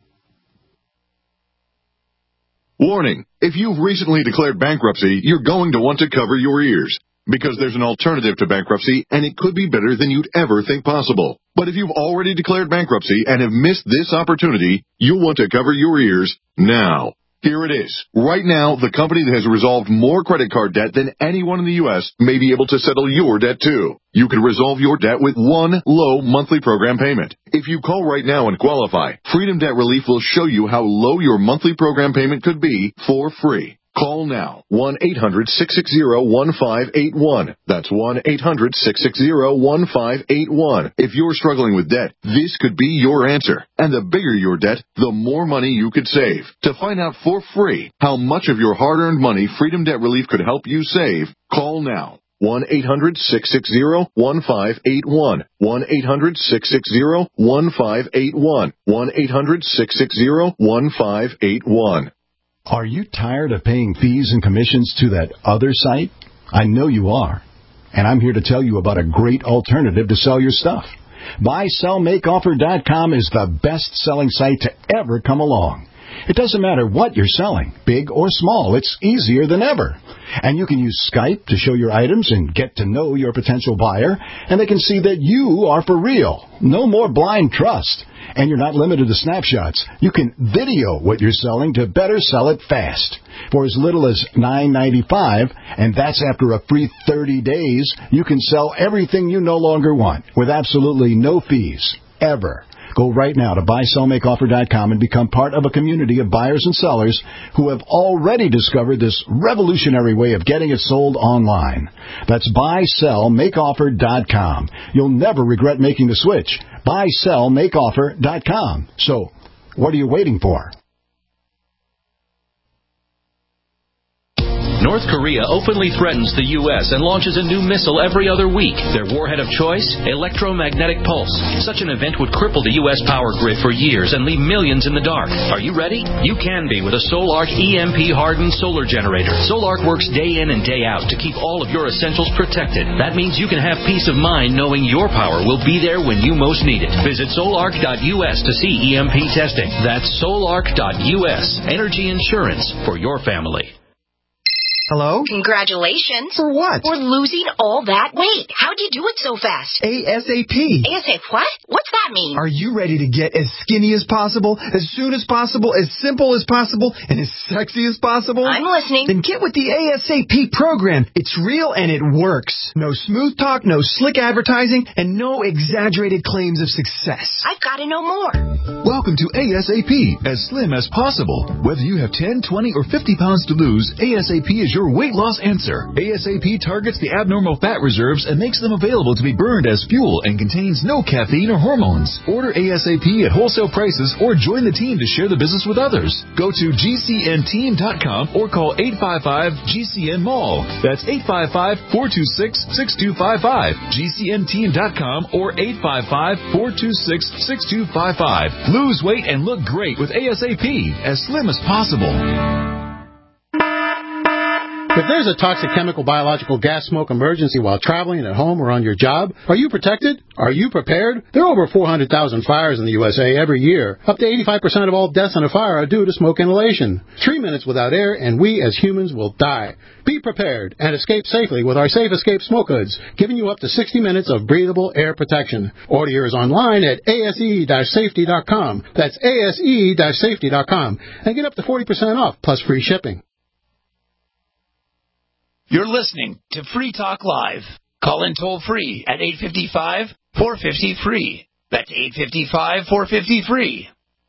[SPEAKER 14] Warning, if you've recently declared bankruptcy, you're going to want to cover your ears, because there's an alternative to bankruptcy, and it could be better than you'd ever think possible. But if you've already declared bankruptcy and have missed this opportunity, you'll want to cover your ears now. Here it is. Right now, the company that has resolved more credit card debt than anyone in the U.S. may be able to settle your debt too. You can resolve your debt with one low monthly program payment. If you call right now and qualify, Freedom Debt Relief will show you how low your monthly program payment could be for free. Call now, 1-800-660-1581. That's 1-800-660-1581. If you're struggling with debt, this could be your answer. And the bigger your debt, the more money you could save. To find out for free how much of your hard-earned money Freedom Debt Relief could help you save, call now. 1-800-660-1581. 1-800-660-1581. 1-800-660-1581.
[SPEAKER 15] Are you tired of paying fees and commissions to that other site? I know you are. And I'm here to tell you about a great alternative to sell your stuff. BuySellMakeOffer.com is the best-selling site to ever come along. It doesn't matter what you're selling, big or small, it's easier than ever. And you can use Skype to show your items and get to know your potential buyer, and they can see that you are for real. No more blind trust. And you're not limited to snapshots. You can video what you're selling to better sell it fast. For as little as $9.95, and that's after a free 30 days, you can sell everything you no longer want with absolutely no fees, ever. Go right now to buysellmakeoffer.com and become part of a community of buyers and sellers who have already discovered this revolutionary way of getting it sold online. That's buysellmakeoffer.com. You'll never regret making the switch. buysellmakeoffer.com. So, what are you waiting for?
[SPEAKER 16] North Korea openly threatens the U.S. and launches a new missile every other week. Their warhead of choice? Electromagnetic pulse. Such an event would cripple the U.S. power grid for years and leave millions in the dark. Are you ready? You can be with a Solarc EMP-hardened solar generator. Solarc works day in and day out to keep all of your essentials protected. That means you can have peace of mind knowing your power will be there when you most need it. Visit solarc.us to see EMP testing. That's solarc.us. Energy insurance for your family.
[SPEAKER 17] Hello?
[SPEAKER 18] Congratulations.
[SPEAKER 17] For what?
[SPEAKER 18] For losing all that weight. How'd you do it so fast?
[SPEAKER 17] ASAP.
[SPEAKER 18] ASAP what? What's that mean?
[SPEAKER 17] Are you ready to get as skinny as possible, as soon as possible, as simple as possible, and as sexy as possible?
[SPEAKER 18] I'm listening.
[SPEAKER 17] Then get with the ASAP program. It's real and it works. No smooth talk, no slick advertising, and no exaggerated claims of success.
[SPEAKER 18] I've got to know more.
[SPEAKER 19] Welcome to ASAP, as slim as possible. Whether you have 10, 20, or 50 pounds to lose, ASAP is your weight loss answer. ASAP targets the abnormal fat reserves and makes them available to be burned as fuel and contains no caffeine or hormones. Order ASAP at wholesale prices or join the team to share the business with others. Go to GCNteam.com or call 855-GCN-MALL. That's 855-426-6255. GCNteam.com or 855-426-6255. Lose weight and look great with ASAP, as slim as possible.
[SPEAKER 20] If there's a toxic chemical, biological, gas smoke emergency while traveling at home or on your job, are you protected? Are you prepared? There are over 400,000 fires in the USA every year. Up to 85% of all deaths in a fire are due to smoke inhalation. 3 minutes without air and we as humans will die. Be prepared and escape safely with our Safe Escape Smoke Hoods, giving you up to 60 minutes of breathable air protection. Order yours online at ase-safety.com. That's ase-safety.com. And get up to 40% off plus free shipping.
[SPEAKER 10] You're listening to Free Talk Live. Call in toll-free at 855-450-FREE. That's 855-450-FREE.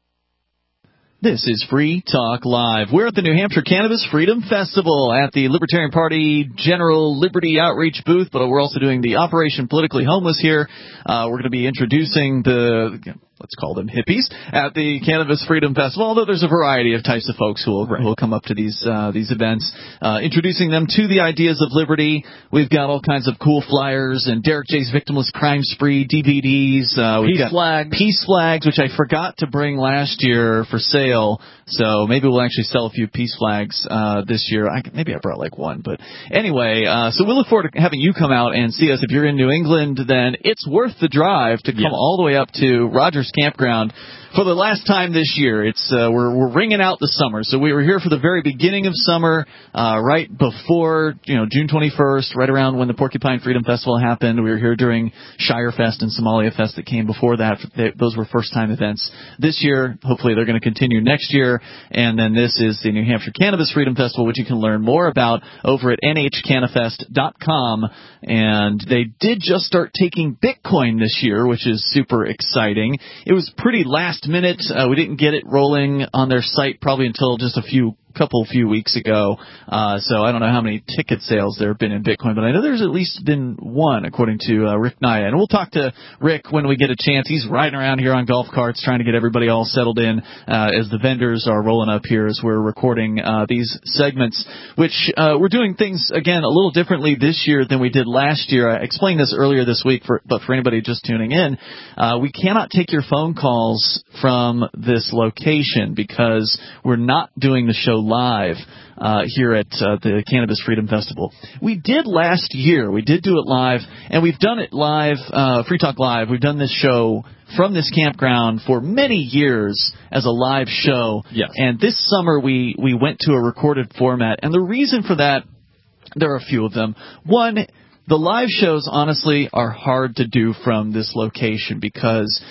[SPEAKER 2] This is Free Talk Live. We're at the New Hampshire Cannabis Freedom Festival at the Libertarian Party General Liberty Outreach booth, but we're also doing the Operation Politically Homeless here. We're going to be introducing let's call them hippies at the Cannabis Freedom Festival, although there's a variety of types of folks who will come up to these events, introducing them to the ideas of liberty. We've got all kinds of cool flyers and Derek J's Victimless Crime Spree DVDs. We've got peace flags, which I forgot to bring last year for sale, so maybe we'll actually sell a few peace flags this year. Maybe I brought like one, but anyway, so we look forward to having you come out and see us. If you're in New England, then it's worth the drive to come all the way up to Rogers Campground for the last time this year. It's we're ringing out the summer. So we were here for the very beginning of summer, right before June 21st, right around when the Porcupine Freedom Festival happened. We were here during Shire Fest and Somalia Fest that came before that. Those were first time events. This year, hopefully they're going to continue next year. And then this is the New Hampshire Cannabis Freedom Festival, which you can learn more about over at nhcannafest.com. And they did just start taking Bitcoin this year, which is super exciting. It was pretty last minute. We didn't get it rolling on their site probably until just a few weeks ago. So I don't know how many ticket sales there have been in Bitcoin, but I know there's at least been one, according to Rick Naya. And we'll talk to Rick when we get a chance. He's riding around here on golf carts trying to get everybody all settled in as the vendors are rolling up here as we're recording these segments, which we're doing things, again, a little differently this year than we did last year. I explained this earlier this week, but for anybody just tuning in, we cannot take your phone calls from this location because we're not doing the show live here at the Cannabis Freedom Festival. We did last year. We did do it live, and we've done it live, Free Talk Live. We've done this show from this campground for many years as a live show. Yes. And this summer we went to a recorded format, and the reason for that, there are a few of them. One, the live shows, honestly, are hard to do from this location because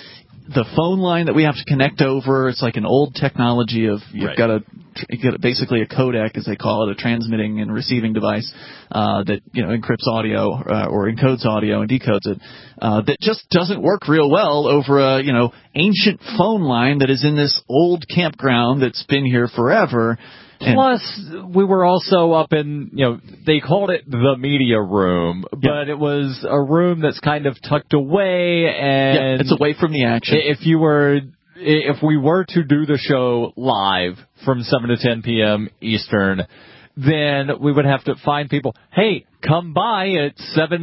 [SPEAKER 2] the phone line that we have to connect over. It's like an old technology of you've got basically a codec, as they call it, a transmitting and receiving device that encrypts audio or encodes audio and decodes it. That just doesn't work real well over a ancient phone line that is in this old campground that's been here forever.
[SPEAKER 3] Plus, we were also up in, they called it the media room, but it was a room that's kind of tucked away, and
[SPEAKER 2] it's away from the action.
[SPEAKER 3] If we were to do the show live from 7 to 10 p.m. Eastern, then we would have to find people, hey, come by at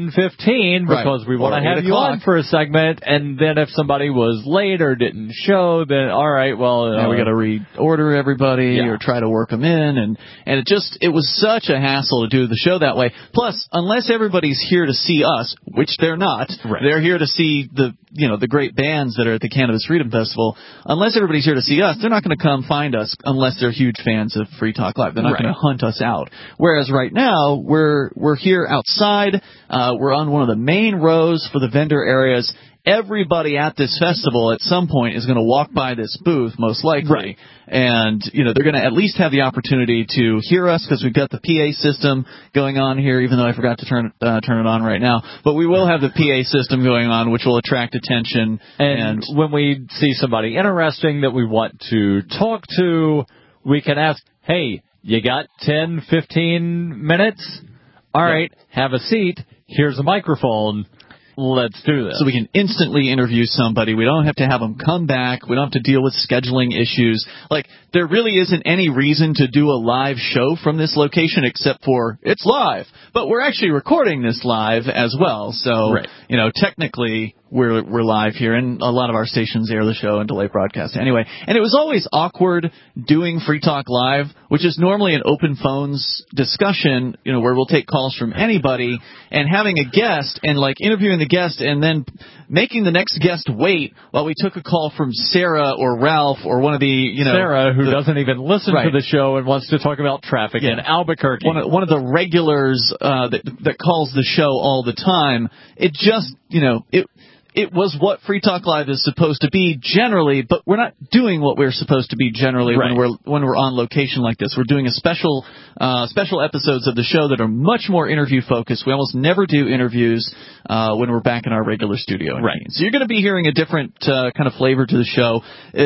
[SPEAKER 3] 7:15 because we want to have you on for a segment. And then if somebody was late or didn't show, then all right, well,
[SPEAKER 2] now we got to reorder everybody or try to work them in, and it was such a hassle to do the show that way. Plus, unless everybody's here to see us, which they're not, they're here to see the great bands that are at the Cannabis Freedom Festival. Unless everybody's here to see us, they're not going to come find us unless they're huge fans of Free Talk Live. They're not going to hunt us out. Whereas right now we're here outside. We're on one of the main rows for the vendor areas. Everybody at this festival at some point is going to walk by this booth, most likely. And, they're going to at least have the opportunity to hear us because we've got the PA system going on here, even though I forgot to turn it on right now. But we will have the PA system going on, which will attract attention.
[SPEAKER 3] And when we see somebody interesting that we want to talk to, we can ask, hey, you got 10, 15 minutes? All right, have a seat. Here's a microphone. Let's do this.
[SPEAKER 2] So we can instantly interview somebody. We don't have to have them come back. We don't have to deal with scheduling issues. Like, there really isn't any reason to do a live show from this location except for it's live. But we're actually recording this live as well. So, technically we're live here, and a lot of our stations air the show and delay broadcast anyway. And it was always awkward doing Free Talk Live, which is normally an open phones discussion, where we'll take calls from anybody, and having a guest and interviewing the guest and then making the next guest wait while we took a call from Sarah or Ralph or one of the
[SPEAKER 3] Sarah, who doesn't even listen to the show and wants to talk about traffic in Albuquerque.
[SPEAKER 2] One of the regulars that calls the show all the time. It just it was what Free Talk Live is supposed to be generally, but we're not doing what we're supposed to be generally when we're on location like this. We're doing a special episodes of the show that are much more interview focused. We almost never do interviews when we're back in our regular studio. So you're going to be hearing a different kind of flavor to the show.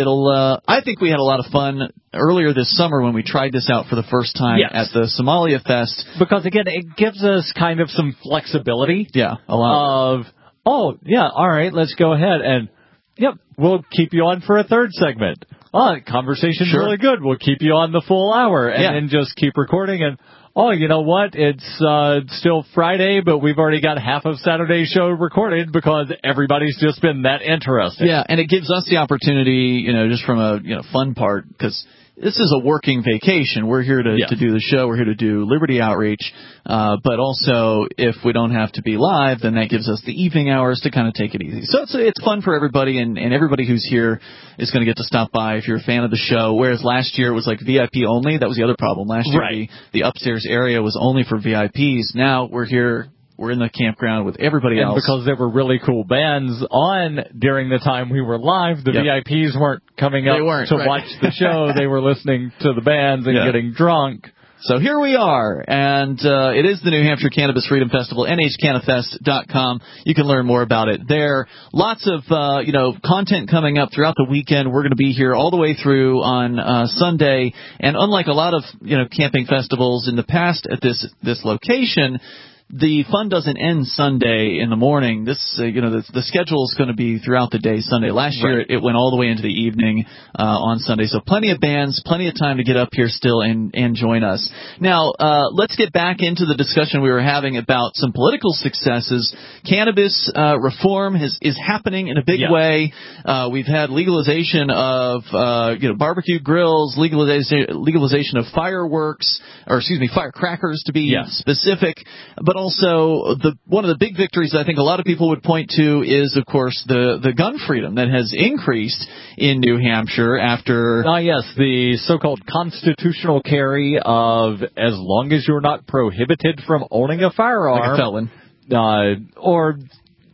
[SPEAKER 2] I think we had a lot of fun earlier this summer when we tried this out for the first time at the Somalia Fest.
[SPEAKER 3] Because again, it gives us kind of some flexibility.
[SPEAKER 2] A lot
[SPEAKER 3] of all right, let's go ahead and, we'll keep you on for a third segment. Conversation's really good. We'll keep you on the full hour and then just keep recording. And, you know what? It's still Friday, but we've already got half of Saturday's show recorded because everybody's just been that interested.
[SPEAKER 2] Yeah, and it gives us the opportunity, just from a fun part, because this is a working vacation. We're here to do the show. We're here to do Liberty Outreach. But also, if we don't have to be live, then that gives us the evening hours to kind of take it easy. So it's fun for everybody, and everybody who's here is going to get to stop by if you're a fan of the show. Whereas last year it was like VIP only. That was the other problem. Last year the upstairs area was only for VIPs. Now we're here. We're in the campground with everybody else.
[SPEAKER 3] And because there were really cool bands on during the time we were live, the VIPs weren't coming up to watch the show. They were listening to the bands and getting drunk.
[SPEAKER 2] So here we are, and it is the New Hampshire Cannabis Freedom Festival, nhcannafest.com. You can learn more about it there. Lots of, content coming up throughout the weekend. We're going to be here all the way through on Sunday, and unlike a lot of, camping festivals in the past at this location, the fun doesn't end Sunday in the morning. This, the schedule is going to be throughout the day Sunday. Last year, it went all the way into the evening on Sunday. So plenty of bands, plenty of time to get up here still and join us. Now, let's get back into the discussion we were having about some political successes. Cannabis reform is happening in a big way. We've had legalization of barbecue grills, legalization of fireworks, firecrackers to be specific, but also one of the big victories I think a lot of people would point to is, of course, the gun freedom that has increased in New Hampshire after...
[SPEAKER 3] the so-called constitutional carry of as long as you're not prohibited from owning a firearm...
[SPEAKER 2] Like a felon.
[SPEAKER 3] Or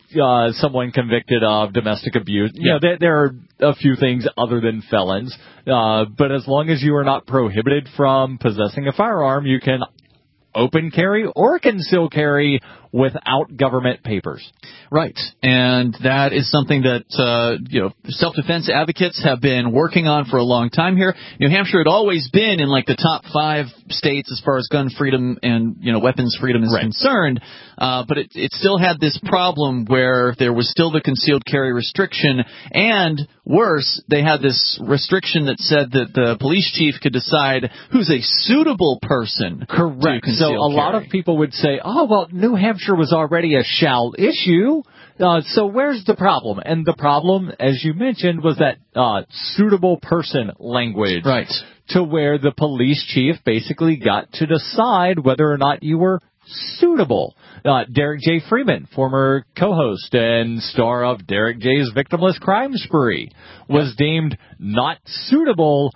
[SPEAKER 3] someone convicted of domestic abuse. You know, there are a few things other than felons, but as long as you are not prohibited from possessing a firearm, you can open carry or conceal carry without government papers.
[SPEAKER 2] Right. And that is something that, self-defense advocates have been working on for a long time here. New Hampshire had always been in, like, the top 5 states as far as gun freedom and, weapons freedom is concerned. But it still had this problem where there was still the concealed carry restriction. And worse, they had this restriction that said that the police chief could decide who's a suitable person.
[SPEAKER 3] Correct. So a lot of people would say, oh, well, New Hampshire was already a shall issue. So where's the problem? And the problem, as you mentioned, was that suitable person language.
[SPEAKER 2] Right.
[SPEAKER 3] To where the police chief basically got to decide whether or not you were suitable. Derek J. Freeman, former co-host and star of Derek J.'s Victimless Crime Spree, was deemed not suitable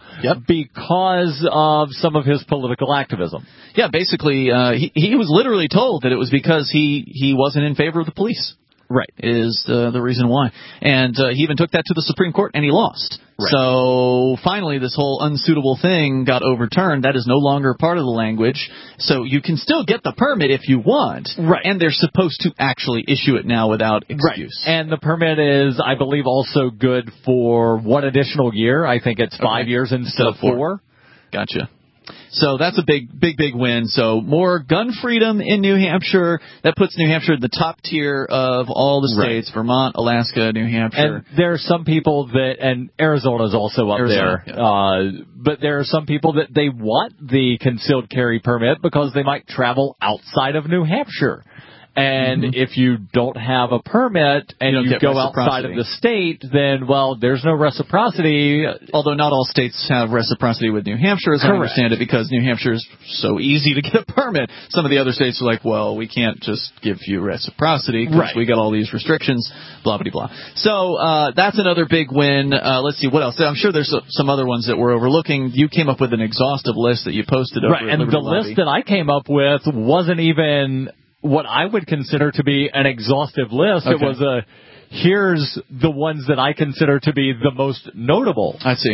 [SPEAKER 3] because of some of his political activism.
[SPEAKER 2] Yeah, basically, he was literally told that it was because he wasn't in favor of the police.
[SPEAKER 3] Right.
[SPEAKER 2] Is the reason why. And he even took that to the Supreme Court, and he lost. Right. So finally, this whole unsuitable thing got overturned. That is no longer part of the language. So you can still get the permit if you want.
[SPEAKER 3] Right.
[SPEAKER 2] And they're supposed to actually issue it now without excuse.
[SPEAKER 3] Right. And the permit is, I believe, also good for one additional year. I think it's 5 years instead of 4.
[SPEAKER 2] Gotcha. So that's a big win. So more gun freedom in New Hampshire. That puts New Hampshire in the top tier of all the states, Vermont, Alaska, New Hampshire.
[SPEAKER 3] And there are some people that, and Arizona's also up there, but there are some people that they want the concealed carry permit because they might travel outside of New Hampshire. And if you don't have a permit and you go outside of the state, then, well, there's no reciprocity.
[SPEAKER 2] Although not all states have reciprocity with New Hampshire, as I understand it, because New Hampshire is so easy to get a permit. Some of the other states are like, well, we can't just give you reciprocity because we got all these restrictions, blah, blah, blah. So that's another big win. Let's see, what else? I'm sure there's some other ones that we're overlooking. You came up with an exhaustive list that you posted over at
[SPEAKER 3] and
[SPEAKER 2] Liberty
[SPEAKER 3] the
[SPEAKER 2] Lobby.
[SPEAKER 3] list that I came up with wasn't even what I would consider to be an exhaustive list.
[SPEAKER 2] Okay.
[SPEAKER 3] It was here's the ones that I consider to be the most notable.
[SPEAKER 2] I see.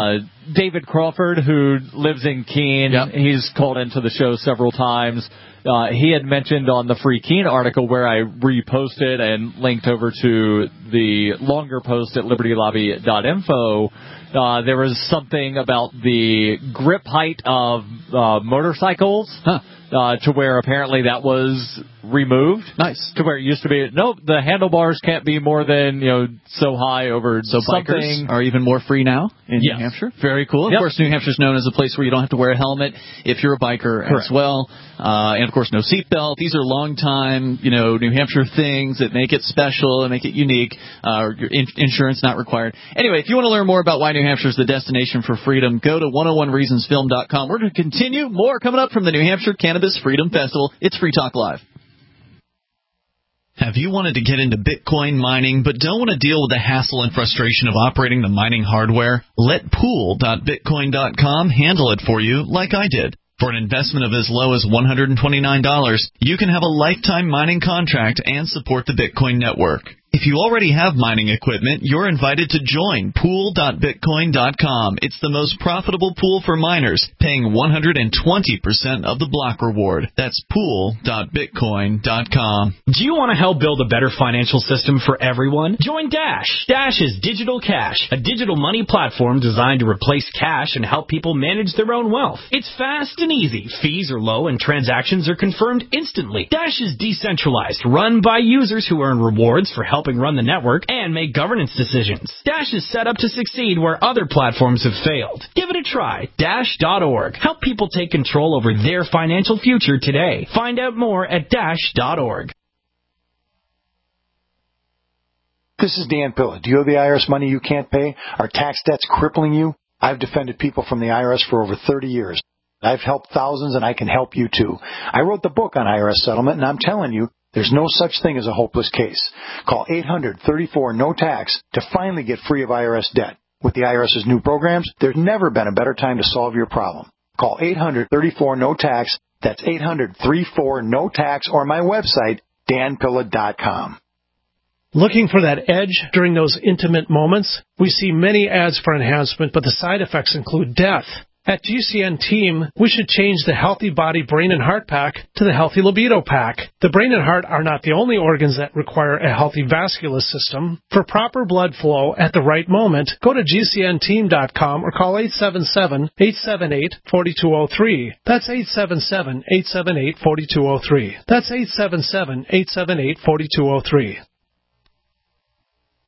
[SPEAKER 3] David Crawford, who lives in Keene, he's called into the show several times. He had mentioned on the Free Keene article, where I reposted and linked over to the longer post at libertylobby.info, there was something about the grip height of motorcycles. To where apparently that was removed.
[SPEAKER 2] Nice.
[SPEAKER 3] To where it used to be, nope, the handlebars can't be more than, so high over
[SPEAKER 2] so
[SPEAKER 3] something.
[SPEAKER 2] Bikers are even more free now in New Hampshire. Very cool. Of course, New Hampshire's known as a place where you don't have to wear a helmet if you're a biker as well. And, of course, no seatbelt. These are long-time, New Hampshire things that make it special and make it unique. Insurance not required. Anyway, if you want to learn more about why New Hampshire is the destination for freedom, go to 101reasonsfilm.com. We're going to continue. More coming up from the New Hampshire Cannabis Freedom Festival. It's Free Talk Live. Have you wanted to get into Bitcoin mining but don't want to deal with the hassle and frustration of operating the mining hardware? Let pool.bitcoin.com handle it for you like I did. For an investment of as low as $129, you can have a lifetime mining contract and support the Bitcoin network. If you already have mining equipment, you're invited to join pool.bitcoin.com. It's the most profitable pool for miners, paying 120% of the block reward. That's pool.bitcoin.com.
[SPEAKER 21] Do you want to help build a better financial system for everyone? Join Dash. Dash is Digital Cash, a digital money platform designed to replace cash and help people manage their own wealth. It's fast and easy. Fees are low and transactions are confirmed instantly. Dash is decentralized, run by users who earn rewards for helping run the network and make governance decisions. Dash is set up to succeed where other platforms have failed. Give it a try. Dash.org. Help people take control over their financial future today. Find out more at Dash.org.
[SPEAKER 12] This is Dan Pilla. Do you owe the IRS money you can't pay? Are tax debts crippling you? I've defended people from the IRS for over 30 years. I've helped thousands, and I can help you too. I wrote the book on IRS settlement, and I'm telling you, there's no such thing as a hopeless case. Call 800-34-NO-TAX to finally get free of IRS debt. With the IRS's new programs, there's never been a better time to solve your problem. Call 800-34-NO-TAX. That's 800-34-NO-TAX, or my website, danpilla.com.
[SPEAKER 4] Looking for that edge during those intimate moments? We see many ads for enhancement, but the side effects include death. At GCN Team, we should change the Healthy Body, Brain, and Heart Pack to the Healthy Libido Pack. The brain and heart are not the only organs that require a healthy vascular system. For proper blood flow at the right moment, go to GCNteam.com or call 877-878-4203. That's 877-878-4203. That's 877-878-4203.